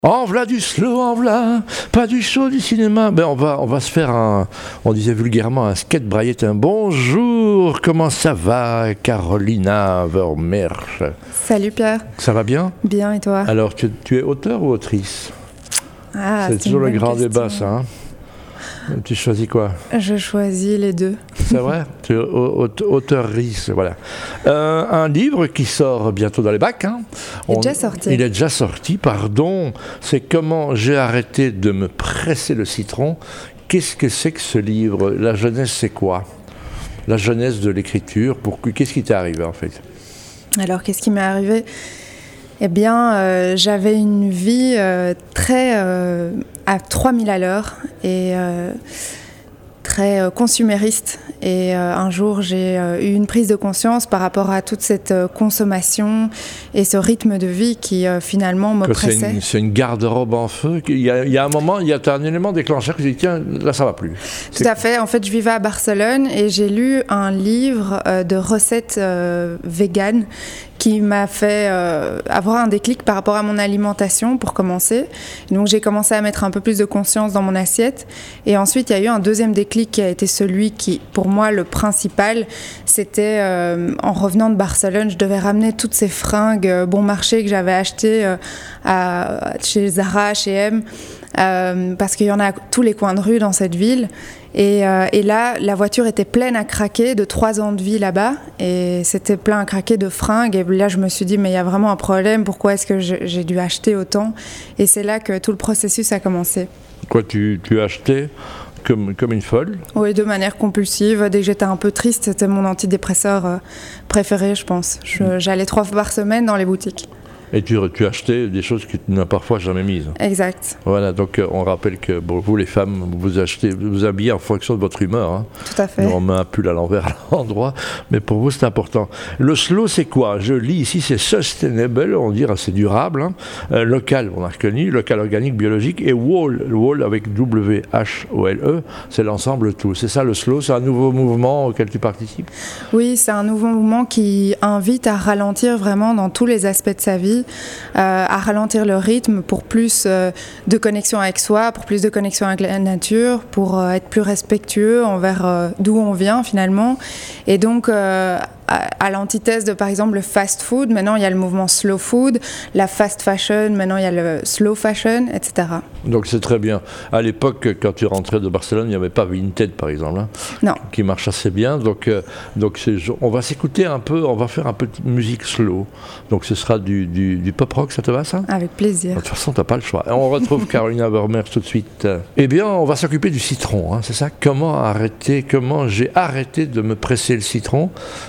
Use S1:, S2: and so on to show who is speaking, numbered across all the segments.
S1: En v'là du slow, en v'là, pas du show du cinéma. Ben on va se faire on disait vulgairement un skate brailletin. Bonjour, comment ça va, Carolina Vermersch?
S2: Salut Pierre.
S1: Ça va bien?
S2: Bien, et toi?
S1: Alors, tu es auteur ou autrice?
S2: C'est
S1: toujours le grand
S2: question.
S1: débat, ça. Hein? Tu choisis quoi?
S2: Je choisis les deux.
S1: C'est vrai? Tu es auteurice, voilà. Un livre qui sort bientôt dans les bacs. Hein?
S2: Il est déjà sorti.
S1: Il est déjà sorti, pardon. C'est Comment j'ai arrêté de me presser le citron. Qu'est-ce que c'est que ce livre? La jeunesse, c'est quoi? La jeunesse de l'écriture. Qu'est-ce qui t'est arrivé, en fait?
S2: Alors, qu'est-ce qui m'est arrivé? Eh bien, j'avais une vie très à 3000 à l'heure et très consumériste. Et un jour, j'ai eu une prise de conscience par rapport à toute cette consommation et ce rythme de vie qui finalement m'oppressait.
S1: C'est une garde-robe en feu. Il y a un moment, il y a un élément déclencheur qui dit tiens, là ça va plus.
S2: Tout à fait. En fait, je vivais à Barcelone et j'ai lu un livre de recettes véganes qui m'a fait avoir un déclic par rapport à mon alimentation pour commencer. Donc j'ai commencé à mettre un peu plus de conscience dans mon assiette. Et ensuite, il y a eu un deuxième déclic qui a été celui qui, pour moi, le principal, c'était en revenant de Barcelone, je devais ramener toutes ces fringues bon marché que j'avais achetées chez Zara, H&M, parce qu'il y en a à tous les coins de rue dans cette ville. Et là, la voiture était pleine à craquer de 3 ans de vie là-bas, et c'était plein à craquer de fringues. Et là, je me suis dit, mais il y a vraiment un problème, pourquoi est-ce que j'ai dû acheter autant? Et c'est là que tout le processus a commencé.
S1: Quoi, tu achetais comme une folle? Oui,
S2: de manière compulsive. Dès que j'étais un peu triste, c'était mon antidépresseur préféré, je pense. J'allais 3 fois par semaine dans les boutiques.
S1: Et tu achetais des choses que tu n'as parfois jamais mises.
S2: Exact.
S1: Voilà, donc on rappelle que pour vous les femmes, vous habillez en fonction de votre humeur. Hein.
S2: Tout à fait.
S1: On met un pull à l'envers à l'endroit, mais pour vous c'est important. Le slow c'est quoi? Je lis ici, c'est sustainable, on dirait c'est durable, hein. Local, on a reconnu, local organique, biologique, et whole avec W-H-O-L-E, c'est l'ensemble tout. C'est ça le slow, c'est un nouveau mouvement auquel tu participes?
S2: Oui, c'est un nouveau mouvement qui invite à ralentir vraiment dans tous les aspects de sa vie. À ralentir le rythme pour plus de connexion avec soi, pour plus de connexion avec la nature, pour être plus respectueux envers d'où on vient finalement. Et donc, à l'antithèse de, par exemple, le fast food, maintenant il y a le mouvement slow food, la fast fashion, maintenant il y a le slow fashion, etc.
S1: Donc c'est très bien. À l'époque, quand tu rentrais de Barcelone, il n'y avait pas Vinted, par exemple, hein,
S2: non.
S1: Qui marche assez bien. Donc on va s'écouter un peu, on va faire un peu de musique slow. Donc ce sera du pop-rock, ça te va, ça?
S2: Avec plaisir.
S1: De toute façon, tu n'as pas le choix. Et on retrouve Carolina Vermersch tout de suite. Eh bien, on va s'occuper du citron, hein, c'est ça? Comment j'ai arrêté de me presser le citron?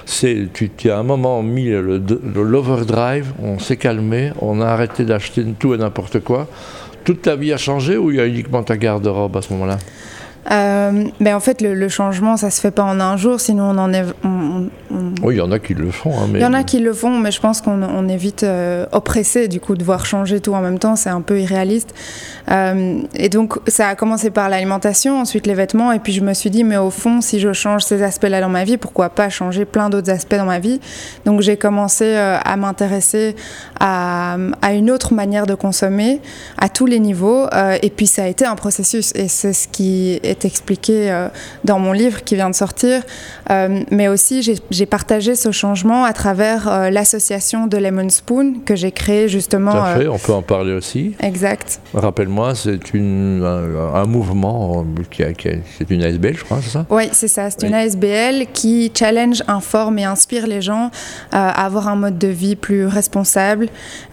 S1: Tu as à un moment mis l'overdrive, on s'est calmé, on a arrêté d'acheter tout et n'importe quoi. Toute ta vie a changé ou il y a uniquement ta garde-robe à ce moment-là?
S2: En fait, le changement, ça se fait pas en un jour, sinon on en est.
S1: Oui, il y en a qui le font. Hein,
S2: il y en a qui le font, mais je pense qu'on est vite oppressé du coup de voir changer tout en même temps, c'est un peu irréaliste. Et donc ça a commencé par l'alimentation, ensuite les vêtements, et puis je me suis dit, mais au fond, si je change ces aspects-là dans ma vie, pourquoi pas changer plein d'autres aspects dans ma vie? Donc j'ai commencé à m'intéresser à une autre manière de consommer, à tous les niveaux, et puis ça a été un processus, et c'est ce qui est expliqué dans mon livre qui vient de sortir, mais aussi j'ai partagé ce changement à travers l'association de Lemon Spoon que j'ai créée justement.
S1: Tout à fait, on peut en parler aussi.
S2: Exact.
S1: Rappelle-moi, c'est un mouvement, c'est une ASBL, je crois, c'est ça?
S2: Oui, c'est ça, c'est une ASBL qui challenge, informe et inspire les gens à avoir un mode de vie plus responsable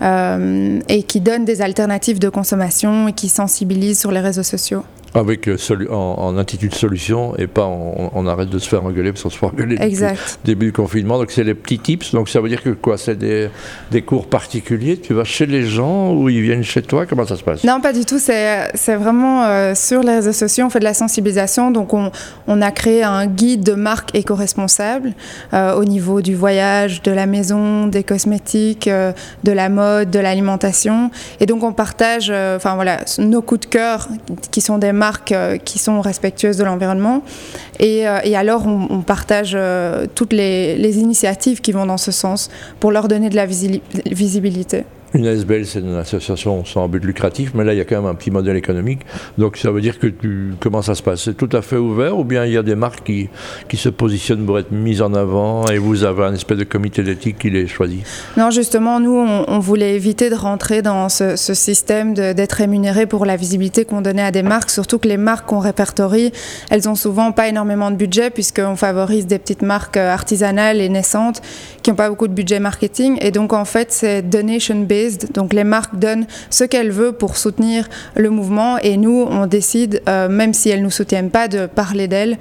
S2: et qui donne des alternatives de consommation et qui sensibilise sur les réseaux sociaux.
S1: Avec en attitude solution et pas on arrête de se faire engueuler parce qu'on se fait engueuler depuis le début du confinement. Donc c'est les petits tips. Donc ça veut dire que quoi? C'est des cours particuliers? Tu vas chez les gens ou ils viennent chez toi? Comment ça se passe?
S2: Non, pas du tout. C'est vraiment sur les réseaux sociaux. On fait de la sensibilisation. Donc on a créé un guide de marque éco-responsable au niveau du voyage, de la maison, des cosmétiques, de la mode, de l'alimentation. Et donc on partage nos coups de cœur qui sont des marques qui sont respectueuses de l'environnement. Et alors, on partage toutes les initiatives qui vont dans ce sens pour leur donner de la visibilité.
S1: Une ASBL, c'est une association sans but lucratif, mais là, il y a quand même un petit modèle économique. Donc, ça veut dire que comment ça se passe? C'est tout à fait ouvert, ou bien il y a des marques qui se positionnent pour être mises en avant et vous avez un espèce de comité d'éthique qui les choisit?
S2: Non, justement, nous, on voulait éviter de rentrer dans ce système d'être rémunéré pour la visibilité qu'on donnait à des marques, surtout que les marques qu'on répertorie, elles ont souvent pas énormément de budget, puisqu'on favorise des petites marques artisanales et naissantes qui n'ont pas beaucoup de budget marketing. Et donc, en fait, c'est donation-based. Donc les marques donnent ce qu'elles veulent pour soutenir le mouvement et nous on décide, même si elles ne nous soutiennent pas, de parler d'elles.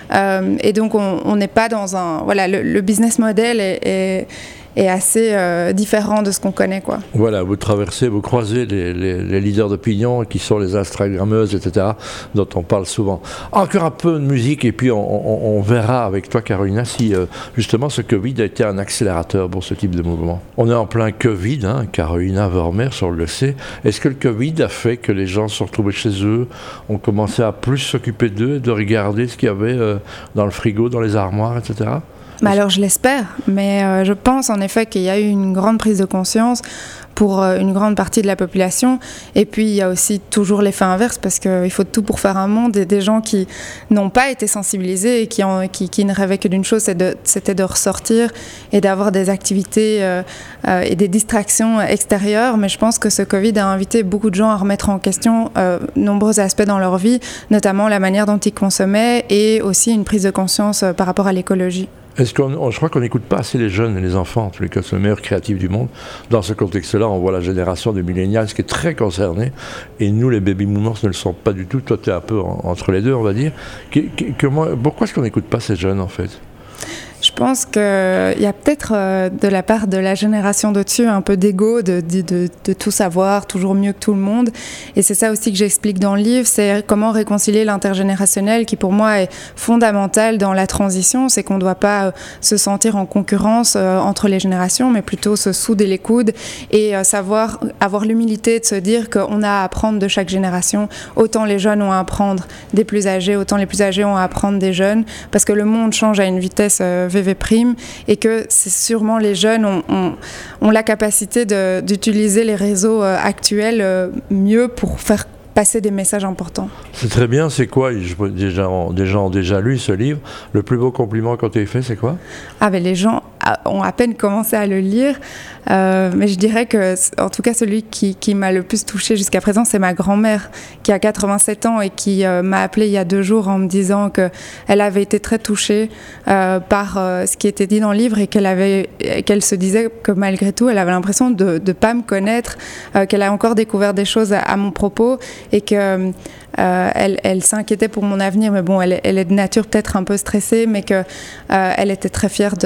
S2: Et donc on n'est pas dans un... Voilà, le business model est assez différent de ce qu'on connaît, quoi.
S1: Voilà, vous croisez les leaders d'opinion qui sont les Instagrammeuses, etc., dont on parle souvent. Encore un peu de musique et puis on verra avec toi, Carolina, si justement ce Covid a été un accélérateur pour ce type de mouvement. On est en plein Covid, hein, Carolina Vermeersch, on le sait. Est-ce que le Covid a fait que les gens se sont retrouvés chez eux, ont commencé à plus s'occuper d'eux, de regarder ce qu'il y avait dans le frigo, dans les armoires, etc.?
S2: Alors je l'espère, mais je pense en effet qu'il y a eu une grande prise de conscience pour une grande partie de la population. Et puis il y a aussi toujours l'effet inverse, parce qu'il faut tout pour faire un monde, et des gens qui n'ont pas été sensibilisés et qui ne rêvaient que d'une chose, c'était de ressortir et d'avoir des activités et des distractions extérieures. Mais je pense que ce Covid a invité beaucoup de gens à remettre en question nombreux aspects dans leur vie, notamment la manière dont ils consommaient et aussi une prise de conscience par rapport à l'écologie.
S1: Je crois qu'on n'écoute pas assez les jeunes et les enfants, en tous les cas, c'est le meilleur créatif du monde. Dans ce contexte-là, on voit la génération des millénials qui est très concernée, et nous, les baby boomers, ne le sont pas du tout. Toi, tu es un peu entre les deux, on va dire. Pourquoi est-ce qu'on n'écoute pas ces jeunes, en fait ?
S2: Je pense qu'il y a peut-être de la part de la génération d'au-dessus un peu d'ego, de tout savoir, toujours mieux que tout le monde. Et c'est ça aussi que j'explique dans le livre, c'est comment réconcilier l'intergénérationnel qui pour moi est fondamental dans la transition. C'est qu'on ne doit pas se sentir en concurrence entre les générations, mais plutôt se souder les coudes et savoir avoir l'humilité de se dire qu'on a à apprendre de chaque génération. Autant les jeunes ont à apprendre des plus âgés, autant les plus âgés ont à apprendre des jeunes, parce que le monde change à une vitesse VV prime, et que c'est sûrement les jeunes ont la capacité d'utiliser les réseaux actuels mieux pour faire passer des messages importants.
S1: C'est très bien. C'est quoi, des gens ont déjà lu ce livre, le plus beau compliment qu'on t'ait fait, c'est quoi?
S2: Ben les gens ont à peine commencé à le lire, mais je dirais que, en tout cas, celui qui m'a le plus touchée jusqu'à présent, c'est ma grand-mère, qui a 87 ans et qui m'a appelée il y a 2 jours en me disant qu'elle avait été très touchée par ce qui était dit dans le livre, et qu'elle se disait que malgré tout, elle avait l'impression de ne pas me connaître, qu'elle a encore découvert des choses à mon propos, et que elle s'inquiétait pour mon avenir, mais bon, elle est de nature peut-être un peu stressée, mais qu'elle était très fière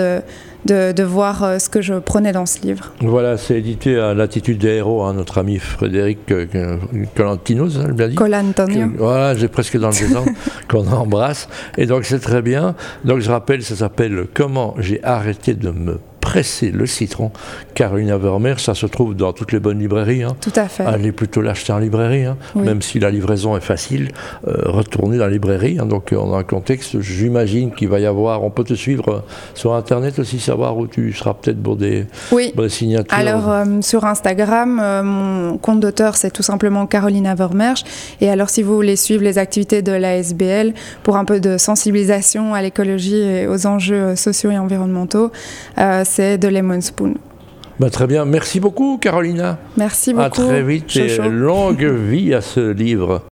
S2: de voir ce que je prenais dans ce livre.
S1: Voilà, c'est édité à l'Attitude des héros, hein, notre ami Frédéric Colantino, ça, bien dit.
S2: Colantonio.
S1: Voilà, j'ai presque dans le désordre, qu'on embrasse. Et donc c'est très bien. Donc je rappelle, ça s'appelle « Comment j'ai arrêté de me presser le citron », Carolina Vermeersch. Ça se trouve dans toutes les bonnes librairies. Hein.
S2: Tout à fait.
S1: Allez plutôt l'acheter en librairie, hein. Oui. Même si la livraison est facile, retournez dans la librairie. Hein. Donc on a un contexte, j'imagine qu'il va y avoir, on peut te suivre sur Internet aussi, savoir où tu seras peut-être pour des signatures.
S2: Alors sur Instagram, mon compte d'auteur, c'est tout simplement Carolina Vermeersch. Et alors si vous voulez suivre les activités de la ASBL pour un peu de sensibilisation à l'écologie et aux enjeux sociaux et environnementaux, c'est de Lemon Spoon.
S1: Très bien. Merci beaucoup, Carolina.
S2: Merci beaucoup.
S1: À très vite et longue vie à ce livre.